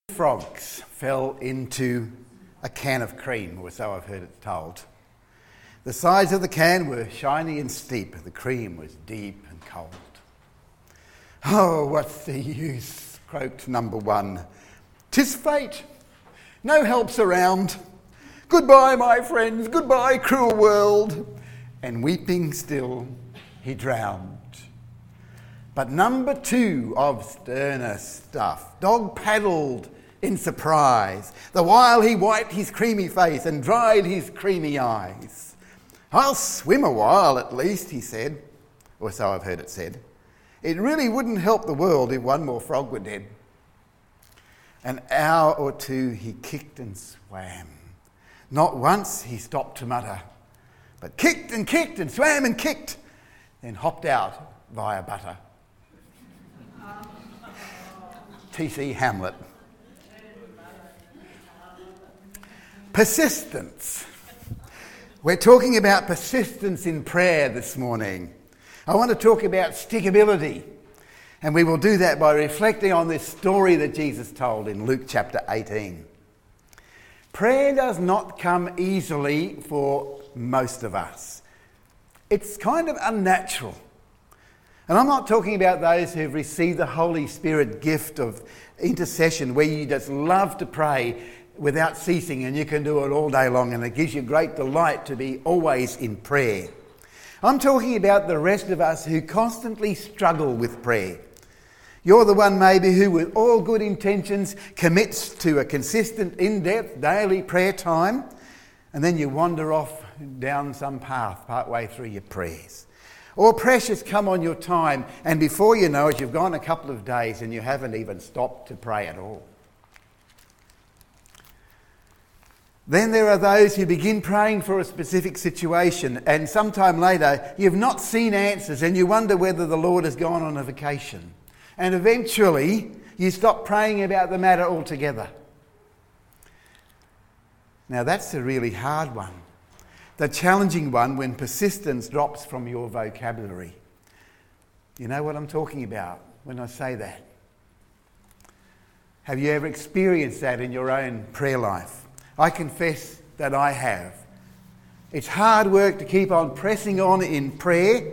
Frogs fell into a can of cream, or so I've heard it told. The sides of the can were shiny and steep. The cream was deep and cold. "Oh, what's the use?" croaked number one. "'Tis fate. No help's around. Goodbye, my friends. Goodbye, cruel world." And weeping still, he drowned. But number two, of sterner stuff, dog paddled in surprise, the while he wiped his creamy face and dried his creamy eyes. "I'll swim a while at least," he said, or so I've heard it said. "It really wouldn't help the world if one more frog were dead." An hour or two he kicked and swam. Not once he stopped to mutter, but kicked and swam and kicked, then hopped out via butter. T.C. Hamlet. Persistence. We're talking about persistence in prayer this morning. I want to talk about stickability, and we will do that by reflecting on this story that Jesus told in Luke chapter 18. Prayer does not come easily for most of us. It's kind of unnatural. And I'm not talking about those who've received the Holy Spirit gift of intercession, where you just love to pray without ceasing and you can do it all day long and it gives you great delight to be always in prayer. I'm talking about the rest of us who constantly struggle with prayer. You're the one maybe who, with all good intentions, commits to a consistent, in-depth, daily prayer time, and then you wander off down some path partway through your prayers. Or pressures come on your time, and before you know it, you've gone a couple of days and you haven't even stopped to pray at all. Then there are those who begin praying for a specific situation, and sometime later you've not seen answers and you wonder whether the Lord has gone on a vacation. And eventually you stop praying about the matter altogether. Now that's a really hard one. The challenging one when persistence drops from your vocabulary. You know what I'm talking about when I say that? Have you ever experienced that in your own prayer life? I confess that I have. It's hard work to keep on pressing on in prayer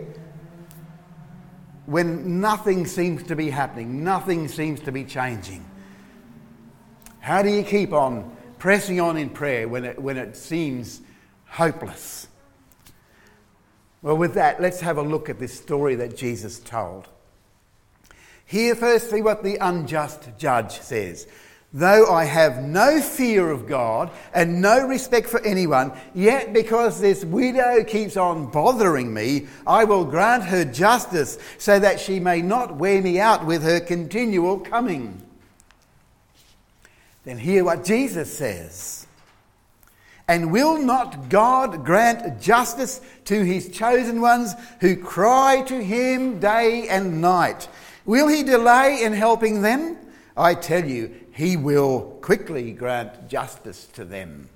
when nothing seems to be happening, nothing seems to be changing. How do you keep on pressing on in prayer when it seems hopeless? Well, with that, let's have a look at this story that Jesus told. Hear firstly what the unjust judge says. "Though I have no fear of God and no respect for anyone, yet because this widow keeps on bothering me, I will grant her justice so that she may not wear me out with her continual coming." Then hear what Jesus says. "And will not God grant justice to his chosen ones who cry to him day and night? Will he delay in helping them? I tell you, he will quickly grant justice to them."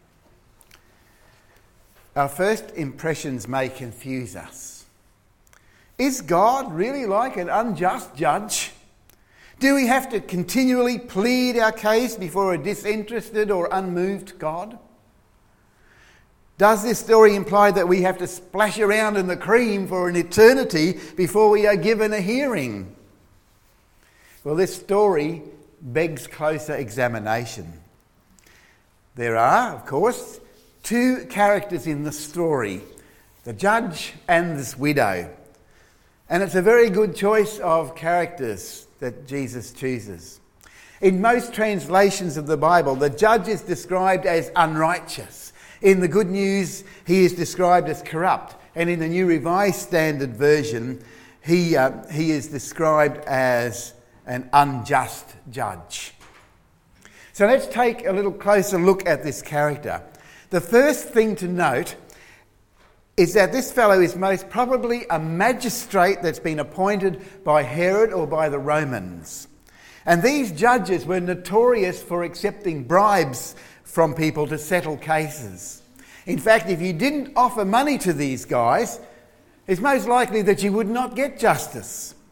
Our first impressions may confuse us. Is God really like an unjust judge? Do we have to continually plead our case before a disinterested or unmoved God? Does this story imply that we have to splash around in the cream for an eternity before we are given a hearing? Well, this story begs closer examination. There are, of course, two characters in the story, the judge and this widow. And it's a very good choice of characters that Jesus chooses. In most translations of the Bible, the judge is described as unrighteous. In the Good News, he is described as corrupt. And in the New Revised Standard Version, he is described as an unjust judge. So let's take a little closer look at this character. The first thing to note is that this fellow is most probably a magistrate that's been appointed by Herod or by the Romans. And these judges were notorious for accepting bribes from people to settle cases. In fact, if you didn't offer money to these guys, it's most likely that you would not get justice.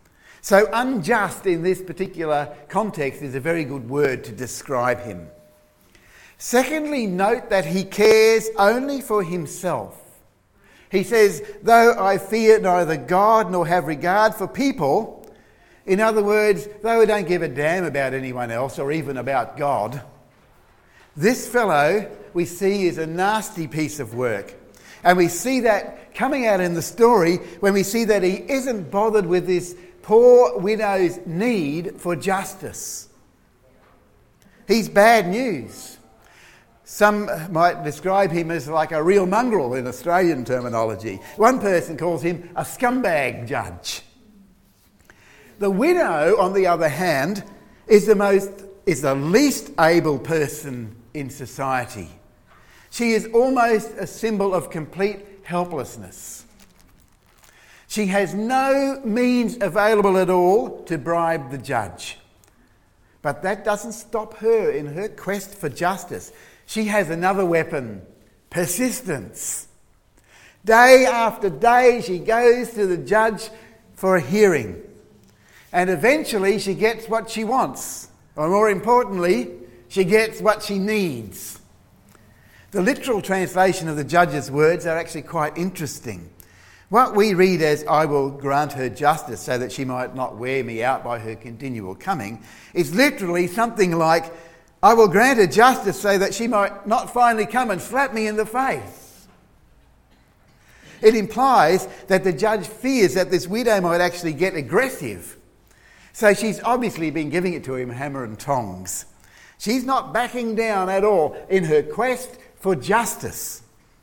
So unjust in this particular context is a very good word to describe him. Secondly, note that he cares only for himself. He says, though I fear neither God nor have regard for people, in other words, though I don't give a damn about anyone else or even about God, this fellow we see is a nasty piece of work. And we see that coming out in the story when we see that he isn't bothered with this poor widow's need for justice. He's bad news. Some might describe him as like a real mongrel in Australian terminology. One person calls him a scumbag judge. The widow, on the other hand, is the least able person in society. She is almost a symbol of complete helplessness. She has no means available at all to bribe the judge. But that doesn't stop her in her quest for justice. She has another weapon: persistence. Day after day she goes to the judge for a hearing. And eventually she gets what she wants. Or more importantly, she gets what she needs. The literal translation of the judge's words are actually quite interesting. What we read as, I will grant her justice so that she might not wear me out by her continual coming, is literally something like, I will grant her justice so that she might not finally come and slap me in the face. It implies that the judge fears that this widow might actually get aggressive. So she's obviously been giving it to him hammer and tongs. She's not backing down at all in her quest for justice.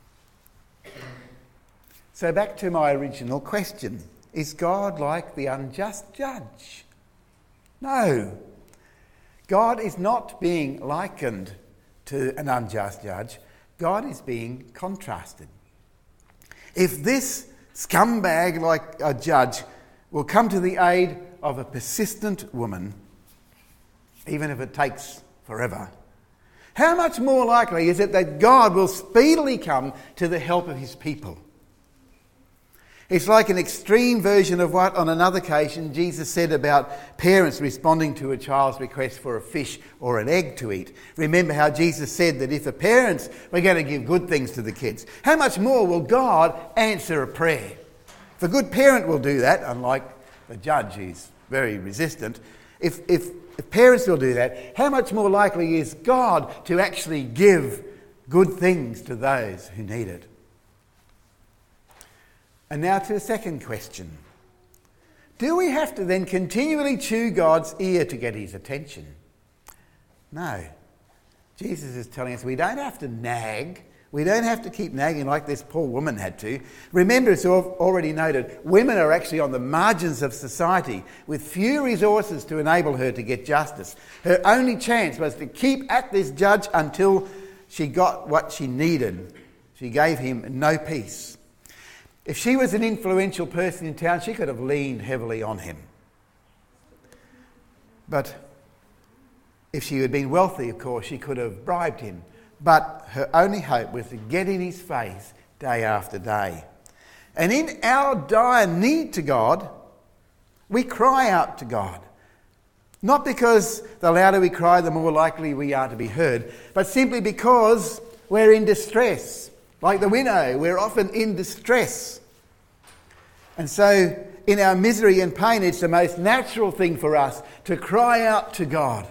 So back to my original question. Is God like the unjust judge? No. God is not being likened to an unjust judge. God is being contrasted. If this scumbag like a judge will come to the aid of a persistent woman, even if it takes forever, how much more likely is it that God will speedily come to the help of his people? It's like an extreme version of what on another occasion Jesus said about parents responding to a child's request for a fish or an egg to eat. Remember how Jesus said that if the parents were going to give good things to the kids, how much more will God answer a prayer? If a good parent will do that, unlike the judge who's very resistant, if parents will do that, how much more likely is God to actually give good things to those who need it? And now to the second question. Do we have to then continually chew God's ear to get his attention? No. Jesus is telling us we don't have to nag. We don't have to keep nagging like this poor woman had to. Remember, as I've already noted, women are actually on the margins of society with few resources to enable her to get justice. Her only chance was to keep at this judge until she got what she needed. She gave him no peace. If she was an influential person in town, she could have leaned heavily on him. But if she had been wealthy, of course, she could have bribed him. But her only hope was to get in his face day after day. And in our dire need to God, we cry out to God. Not because the louder we cry, the more likely we are to be heard, but simply because we're in distress. Like the widow, we're often in distress. And so in our misery and pain, it's the most natural thing for us to cry out to God.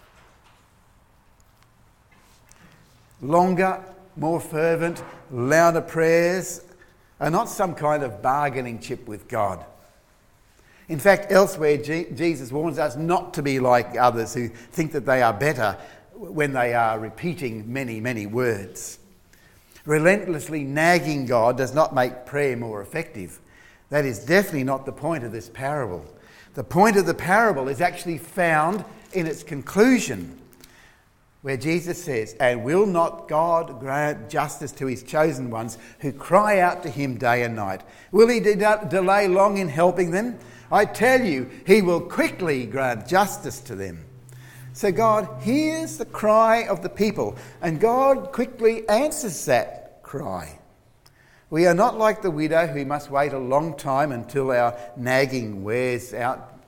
Longer, more fervent, louder prayers are not some kind of bargaining chip with God. In fact, elsewhere, Jesus warns us not to be like others who think that they are better when they are repeating many, many words. Relentlessly nagging God does not make prayer more effective. That is definitely not the point of this parable. The point of the parable is actually found in its conclusion, where Jesus says, "And will not God grant justice to his chosen ones who cry out to him day and night? Will he delay long in helping them? I tell you, he will quickly grant justice to them." So God hears the cry of the people, and God quickly answers that cry. We are not like the widow who must wait a long time until our nagging wears out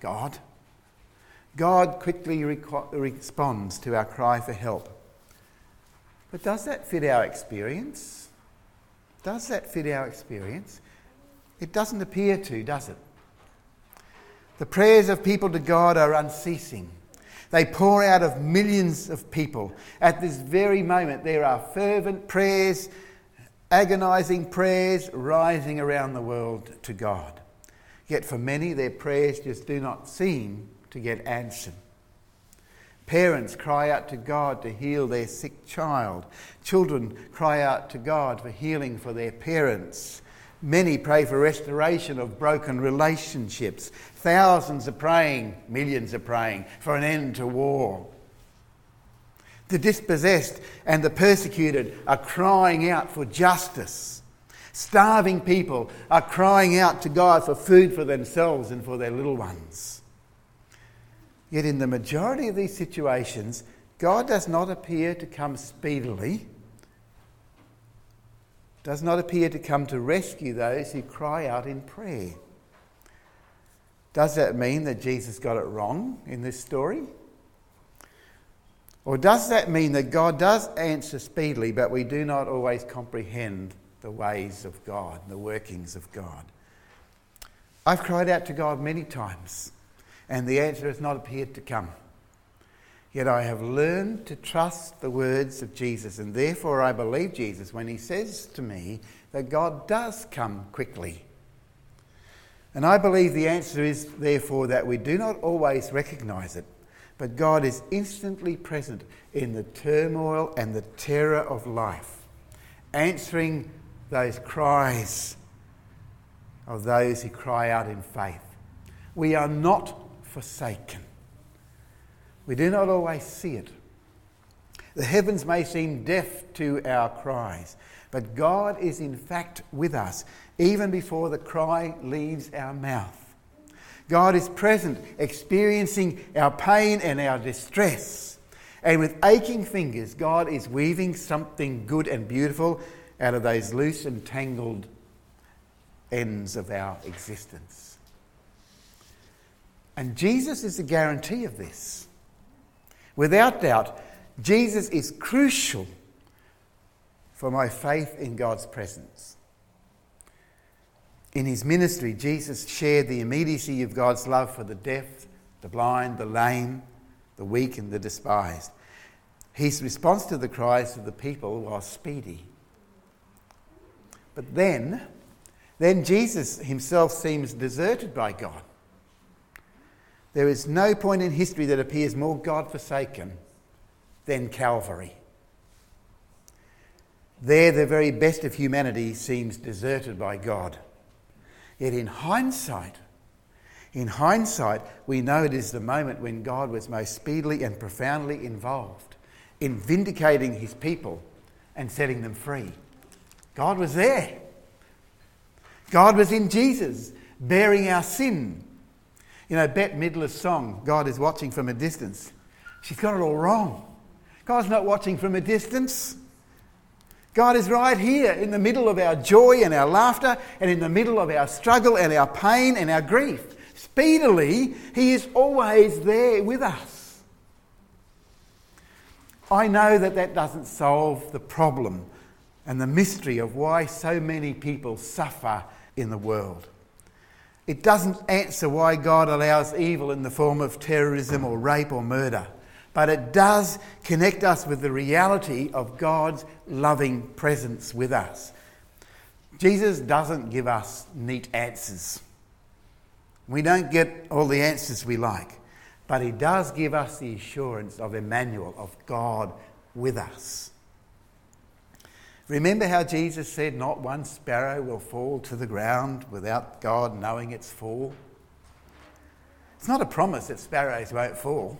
God. God quickly responds to our cry for help. But does that fit our experience? Does that fit our experience? It doesn't appear to, does it? The prayers of people to God are unceasing. They pour out of millions of people. At this very moment, there are fervent prayers, agonising prayers rising around the world to God. Yet for many, their prayers just do not seem to get answered. Parents cry out to God to heal their sick child. Children cry out to God for healing for their parents. Many pray for restoration of broken relationships. Thousands are praying, millions are praying for an end to war. The dispossessed and the persecuted are crying out for justice. Starving people are crying out to God for food for themselves and for their little ones. Yet in the majority of these situations, God does not appear to come speedily, does not appear to come to rescue those who cry out in prayer. Does that mean that Jesus got it wrong in this story? Or does that mean that God does answer speedily, but we do not always comprehend the ways of God, the workings of God? I've cried out to God many times, and the answer has not appeared to come. Yet I have learned to trust the words of Jesus, and therefore I believe Jesus when he says to me that God does come quickly. And I believe the answer is, therefore, that we do not always recognise it, but God is instantly present in the turmoil and the terror of life, answering those cries of those who cry out in faith. We are not forsaken. We do not always see it. The heavens may seem deaf to our cries, but God is in fact with us, even before the cry leaves our mouth. God is present, experiencing our pain and our distress. And with aching fingers, God is weaving something good and beautiful out of those loose and tangled ends of our existence. And Jesus is the guarantee of this. Without doubt, Jesus is crucial for my faith in God's presence. In his ministry, Jesus shared the immediacy of God's love for the deaf, the blind, the lame, the weak and the despised. His response to the cries of the people was speedy. But then Jesus himself seems deserted by God. There is no point in history that appears more God-forsaken than Calvary. There, the very best of humanity seems deserted by God. Yet in hindsight, we know it is the moment when God was most speedily and profoundly involved in vindicating his people and setting them free. God was there. God was in Jesus, bearing our sin. You know, Bette Midler's song, God is watching from a distance. She's got it all wrong. God's not watching from a distance. God is right here in the middle of our joy and our laughter, and in the middle of our struggle and our pain and our grief. Speedily, he is always there with us. I know that doesn't solve the problem and the mystery of why so many people suffer in the world. It doesn't answer why God allows evil in the form of terrorism or rape or murder. But it does connect us with the reality of God's loving presence with us. Jesus doesn't give us neat answers. We don't get all the answers we like. But he does give us the assurance of Emmanuel, of God with us. Remember how Jesus said, not one sparrow will fall to the ground without God knowing its fall? It's not a promise that sparrows won't fall,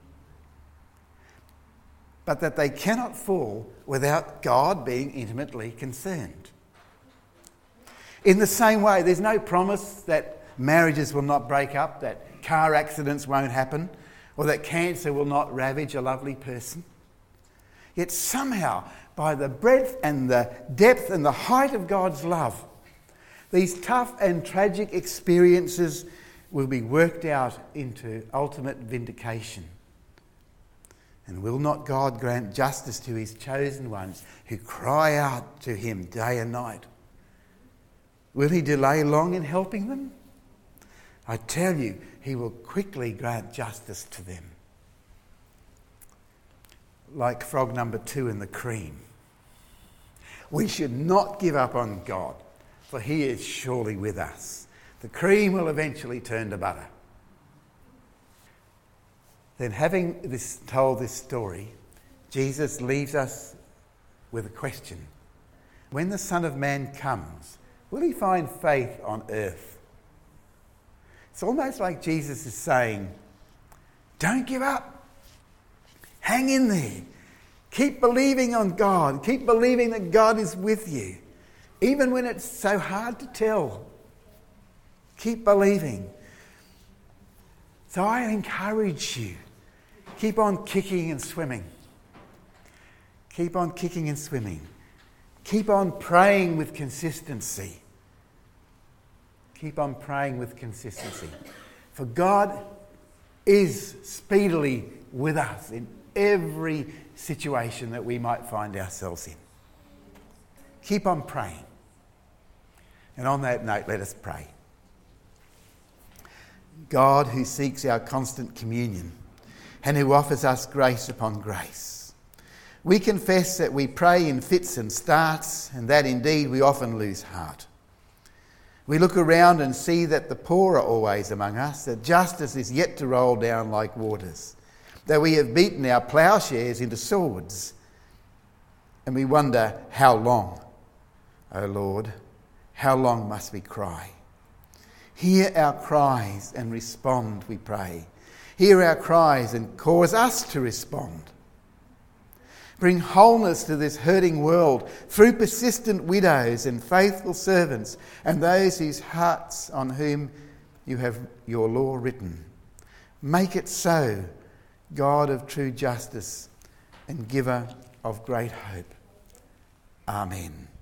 but that they cannot fall without God being intimately concerned. In the same way, there's no promise that marriages will not break up, that car accidents won't happen, or that cancer will not ravage a lovely person. Yet somehow, by the breadth and the depth and the height of God's love, these tough and tragic experiences will be worked out into ultimate vindication. And will not God grant justice to his chosen ones who cry out to him day and night? Will he delay long in helping them? I tell you, he will quickly grant justice to them. Like frog number 2 in the cream. We should not give up on God, for he is surely with us. The cream will eventually turn to butter. Then, having told this story, Jesus leaves us with a question. When the Son of Man comes, will he find faith on earth? It's almost like Jesus is saying, don't give up. Hang in there. Keep believing on God. Keep believing that God is with you. Even when it's so hard to tell. Keep believing. So I encourage you, keep on kicking and swimming. Keep on kicking and swimming. Keep on praying with consistency. Keep on praying with consistency. For God is speedily with us in every situation that we might find ourselves in. Keep on praying. And on that note, let us pray. God, who seeks our constant communion and who offers us grace upon grace, we confess that we pray in fits and starts, and that indeed we often lose heart. We look around and see that the poor are always among us, that justice is yet to roll down like waters, that we have beaten our ploughshares into swords, and we wonder how long, O Lord, how long must we cry? Hear our cries and respond, we pray. Hear our cries and cause us to respond. Bring wholeness to this hurting world through persistent widows and faithful servants and those whose hearts on whom you have your law written. Make it so, God of true justice and giver of great hope. Amen.